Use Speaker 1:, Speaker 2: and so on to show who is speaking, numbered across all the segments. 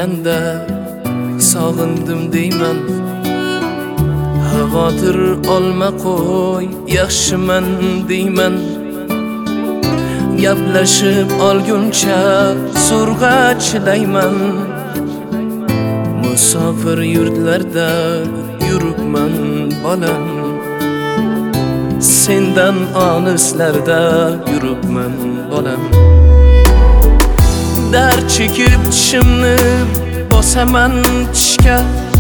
Speaker 1: yurganda sog'indim deyman. Xavotir olma qo'y, yaxshiman deyman. Gaplashib olguncha zo'rg'a chilayman. Musofir yurtlarda yuribman bolam. Sendan olislarda yuribman bolam. Dard chekib tishimni bosaman tishga.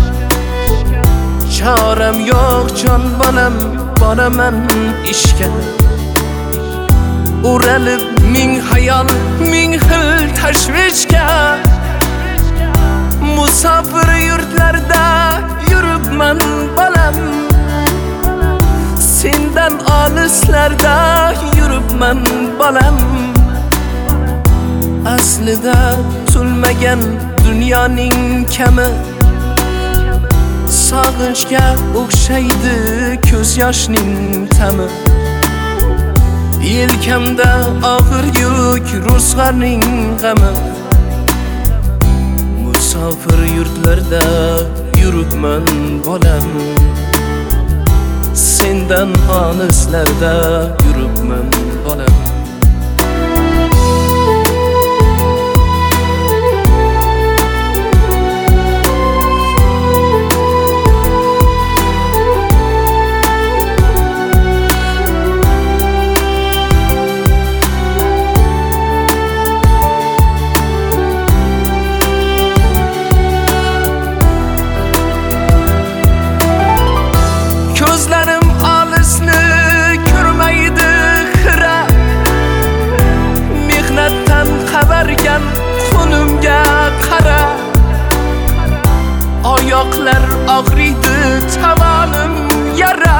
Speaker 1: Choram yo'q jon bolam, boraman ishga. O'ralib ming xayol, ming xil tashvishga. Musofir yurtlarda yuribman bolam. Sendan olislarda yuribman bolam. Aslida tulmagan dunyoning kami, sog'inchga o'xshaydi ko'z yoshning ta'mi. Yelkamda og'ir yuk, ro'zg'orning g'ami. Musofir yurtlarda yuribman bolam. Sendan olislarda yuribman bolam. Ko'zlarim olisni ko'rmaydi xira. Mehnatdan qavargan xonimga qara. Oyoqlar og'riydi, tavonim yara.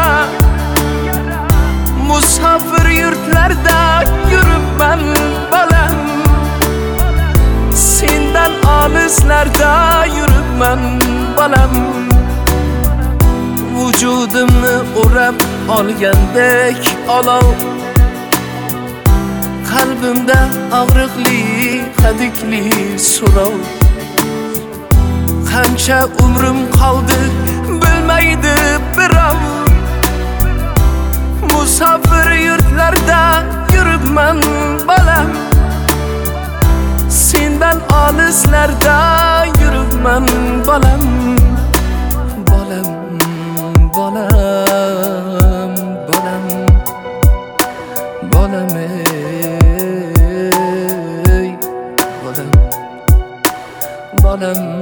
Speaker 1: Musofir yurtlarda yuribman bolam. Sendan olislarda yuribman bolam. Vujudimni o'rab olgandek olov. Qalbimda og'riqli, hadikli so'rov. Qancha umrim qoldi bilmaydi birov. Musofir yurtlarda yuribman bolam. Sendan olislarda yuribman bolam. Bolam, bolam, bolam, bolam ey, bolam, bolam.